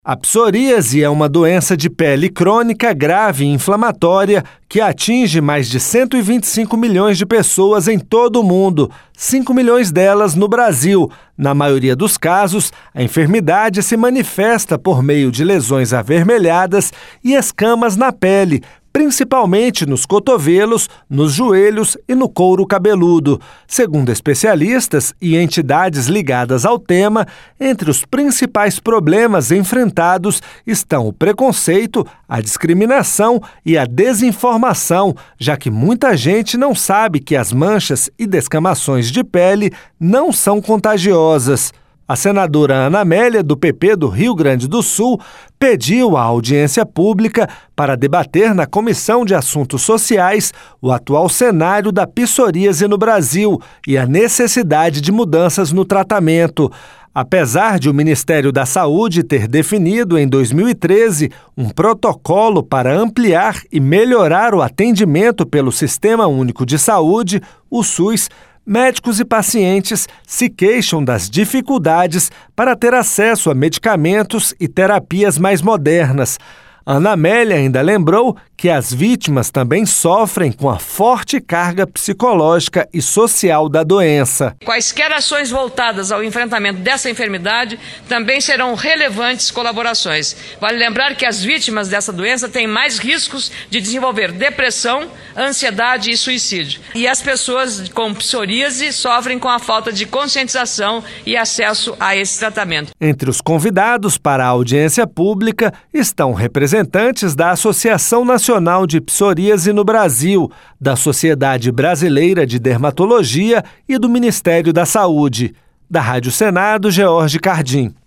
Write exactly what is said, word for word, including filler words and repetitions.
A psoríase é uma doença de pele crônica grave e inflamatória que atinge mais de cento e vinte e cinco milhões de pessoas em todo o mundo, cinco milhões delas no Brasil. Na maioria dos casos, a enfermidade se manifesta por meio de lesões avermelhadas e escamas na pele, principalmente nos cotovelos, nos joelhos e no couro cabeludo. Segundo especialistas e entidades ligadas ao tema, entre os principais problemas enfrentados estão o preconceito, a discriminação e a desinformação, já que muita gente não sabe que as manchas e descamações de pele não são contagiosas. A senadora Ana Amélia, do P P do Rio Grande do Sul, pediu à audiência pública para debater na Comissão de Assuntos Sociais o atual cenário da psoríase no Brasil e a necessidade de mudanças no tratamento. Apesar de o Ministério da Saúde ter definido em dois mil e treze um protocolo para ampliar e melhorar o atendimento pelo Sistema Único de Saúde, o SUS, médicos e pacientes se queixam das dificuldades para ter acesso a medicamentos e terapias mais modernas. Ana Amélia ainda lembrou que as vítimas também sofrem com a forte carga psicológica e social da doença. Quaisquer ações voltadas ao enfrentamento dessa enfermidade também serão relevantes colaborações. Vale lembrar que as vítimas dessa doença têm mais riscos de desenvolver depressão, ansiedade e suicídio. E as pessoas com psoríase sofrem com a falta de conscientização e acesso a esse tratamento. Entre os convidados para a audiência pública estão representantes representantes da Associação Nacional de Psoríase no Brasil, da Sociedade Brasileira de Dermatologia e do Ministério da Saúde. Da Rádio Senado, George Cardim.